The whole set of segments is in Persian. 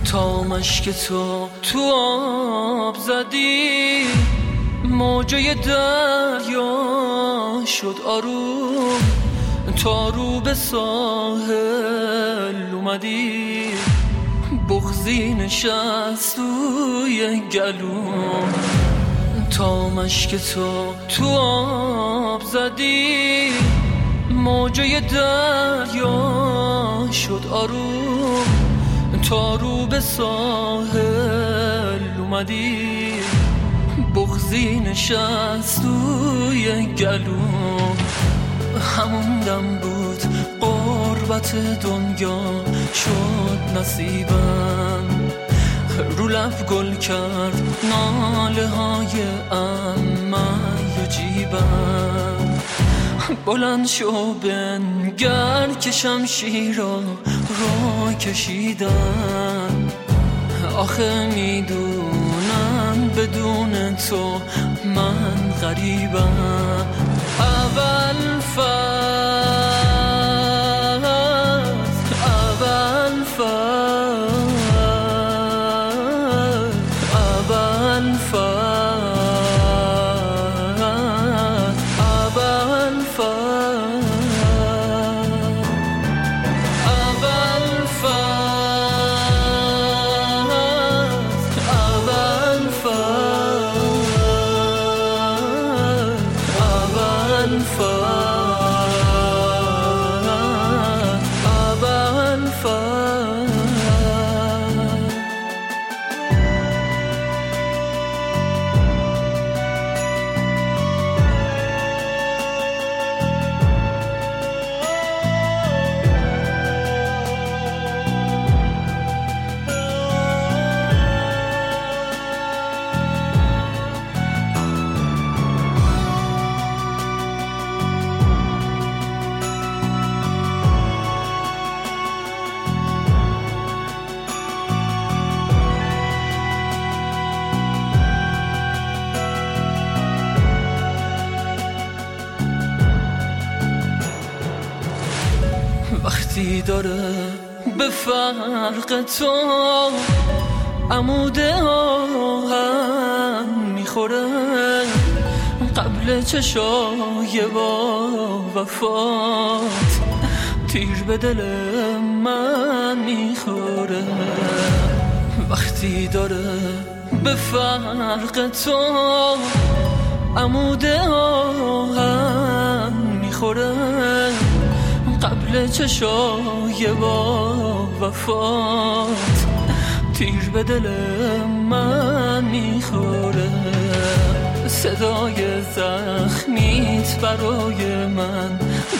تا مشک تو آب زدی موجه دریا شد آروم، تا رو به ساحل اومدی بغضی نشست توی گلوم. تا مشک تو آب زدی موجه دریا شد آروم، تا رو به ساحل اومدی بغضی نشست توی گلوم. همون دم بود غربت دنیا شد نصیبم، رو لب گل کرد ناله های عمه جیبم. بلند شو بنگر که شمشیرا رو کشیدن، آخه میدونم بدون تو من غریبم. اول فصل اول فصل اول فصل اول فصل اول فصل اول فصل وقتی داره به فرق تو عمود آهن میخوره، قبل چشای با وفات تیر به دل من میخوره. وقتی داره به فرق تو عمود آهن میخوره، قبل چشای با وفات تیر به دل من میخوره. صدای زخمیت برای من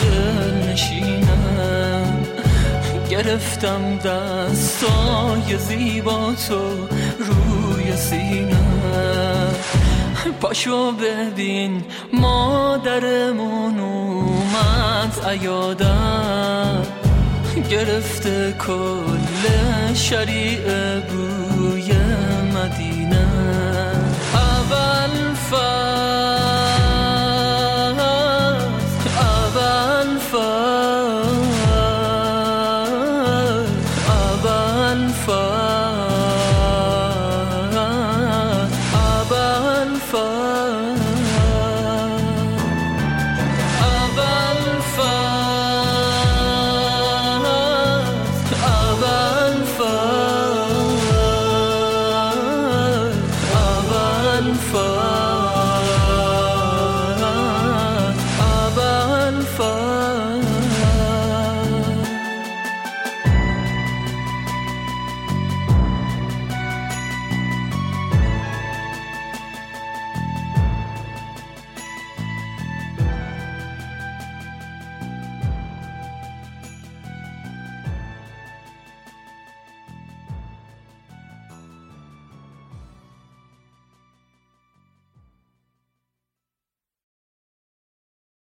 دلنشینم، گرفتم دستای زیبا تو روی سینم. پاشو ببین مادرمون اومد عیادم، گرفته کل شریع بوی مدینه. اول فصل اول فصل اول فصل